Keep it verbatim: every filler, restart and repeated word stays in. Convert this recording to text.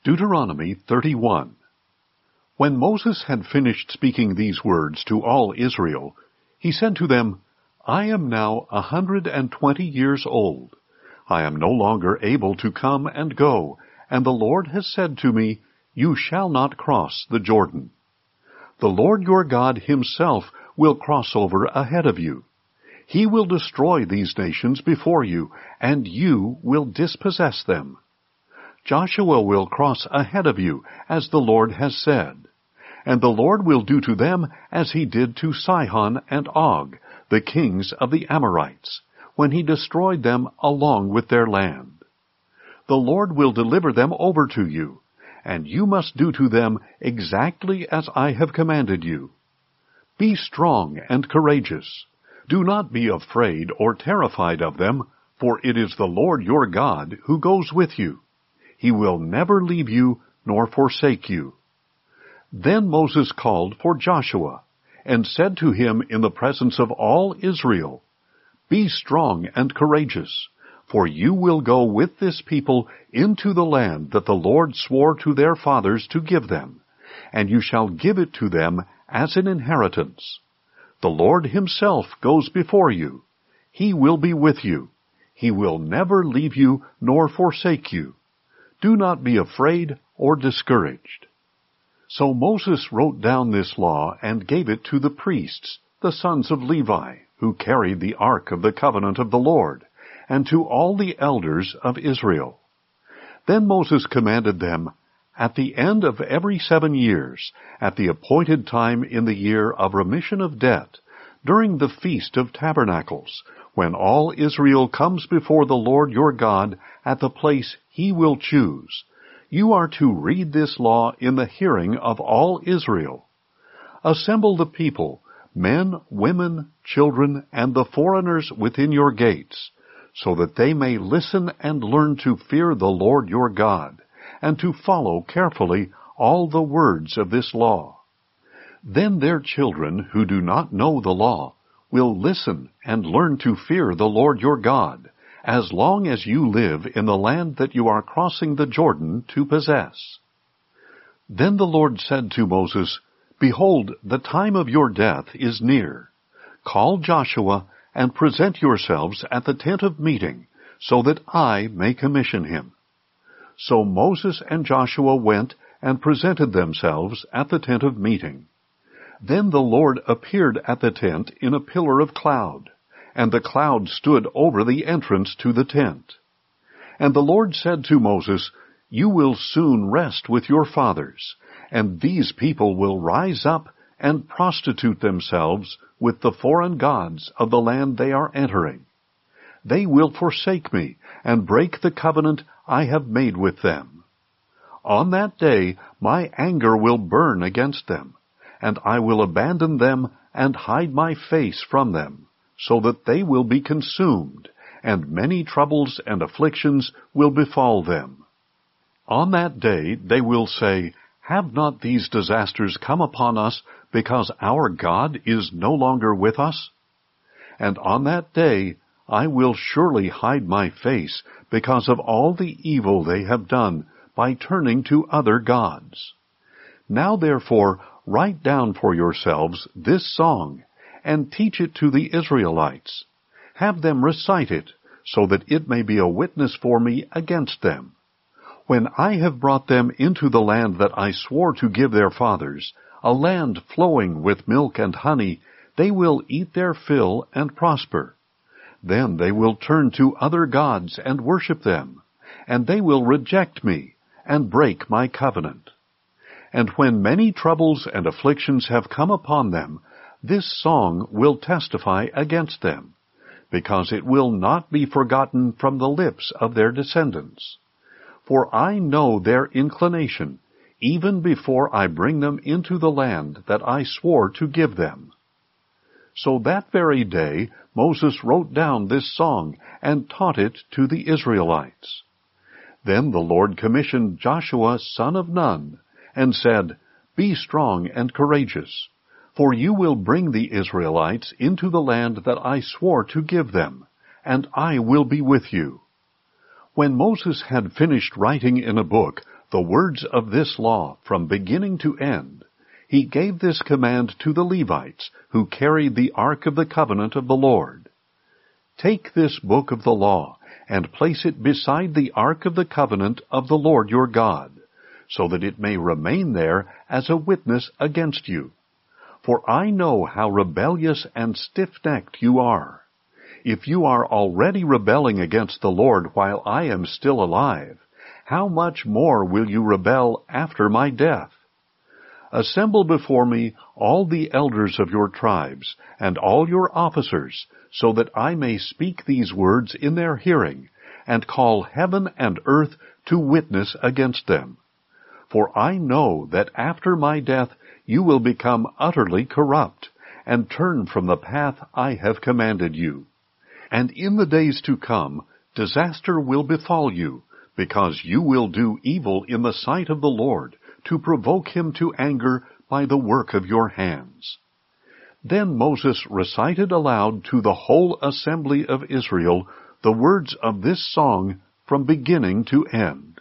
Deuteronomy thirty-one. When Moses had finished speaking these words to all Israel, he said to them, I am now a hundred and twenty years old. I am no longer able to come and go, and the Lord has said to me, You shall not cross the Jordan. The Lord your God himself will cross over ahead of you. He will destroy these nations before you, and you will dispossess them. Joshua will cross ahead of you, as the Lord has said. And the Lord will do to them as he did to Sihon and Og, the kings of the Amorites, when he destroyed them along with their land. The Lord will deliver them over to you, and you must do to them exactly as I have commanded you. Be strong and courageous. Do not be afraid or terrified of them, for it is the Lord your God who goes with you. He will never leave you nor forsake you. Then Moses called for Joshua, and said to him in the presence of all Israel, Be strong and courageous, for you will go with this people into the land that the Lord swore to their fathers to give them, and you shall give it to them as an inheritance. The Lord himself goes before you. He will be with you. He will never leave you nor forsake you. Do not be afraid or discouraged. So Moses wrote down this law and gave it to the priests, the sons of Levi, who carried the ark of the covenant of the Lord, and to all the elders of Israel. Then Moses commanded them, At the end of every seven years, at the appointed time in the year of remission of debt, during the Feast of Tabernacles, when all Israel comes before the Lord your God at the place he will choose, you are to read this law in the hearing of all Israel. Assemble the people, men, women, children, and the foreigners within your gates, so that they may listen and learn to fear the Lord your God, and to follow carefully all the words of this law. Then their children who do not know the law will listen and learn to fear the Lord your God, as long as you live in the land that you are crossing the Jordan to possess. Then the Lord said to Moses, Behold, the time of your death is near. Call Joshua and present yourselves at the tent of meeting, so that I may commission him. So Moses and Joshua went and presented themselves at the tent of meeting. Then the Lord appeared at the tent in a pillar of cloud, and the cloud stood over the entrance to the tent. And the Lord said to Moses, You will soon rest with your fathers, and these people will rise up and prostitute themselves with the foreign gods of the land they are entering. They will forsake me and break the covenant I have made with them. On that day my anger will burn against them, and I will abandon them and hide my face from them, so that they will be consumed, and many troubles and afflictions will befall them. On that day they will say, Have not these disasters come upon us because our God is no longer with us? And on that day I will surely hide my face because of all the evil they have done by turning to other gods. Now therefore write down for yourselves this song, and teach it to the Israelites. Have them recite it, so that it may be a witness for me against them. When I have brought them into the land that I swore to give their fathers, a land flowing with milk and honey, they will eat their fill and prosper. Then they will turn to other gods and worship them, and they will reject me and break my covenant. And when many troubles and afflictions have come upon them, this song will testify against them, because it will not be forgotten from the lips of their descendants. For I know their inclination, even before I bring them into the land that I swore to give them. So that very day Moses wrote down this song and taught it to the Israelites. Then the Lord commissioned Joshua son of Nun, and said, Be strong and courageous, for you will bring the Israelites into the land that I swore to give them, and I will be with you. When Moses had finished writing in a book the words of this law from beginning to end, he gave this command to the Levites, who carried the ark of the covenant of the Lord. Take this book of the law, and place it beside the ark of the covenant of the Lord your God, so that it may remain there as a witness against you. For I know how rebellious and stiff-necked you are. If you are already rebelling against the Lord while I am still alive, how much more will you rebel after my death? Assemble before me all the elders of your tribes, and all your officers, so that I may speak these words in their hearing, and call heaven and earth to witness against them. For I know that after my death you will become utterly corrupt, and turn from the path I have commanded you. And in the days to come, disaster will befall you, because you will do evil in the sight of the Lord, to provoke him to anger by the work of your hands. Then Moses recited aloud to the whole assembly of Israel the words of this song from beginning to end.